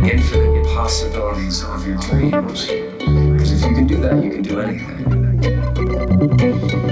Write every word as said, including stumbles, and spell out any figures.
infinite possibilities of your dreams. Because if you can do that, you can do anything.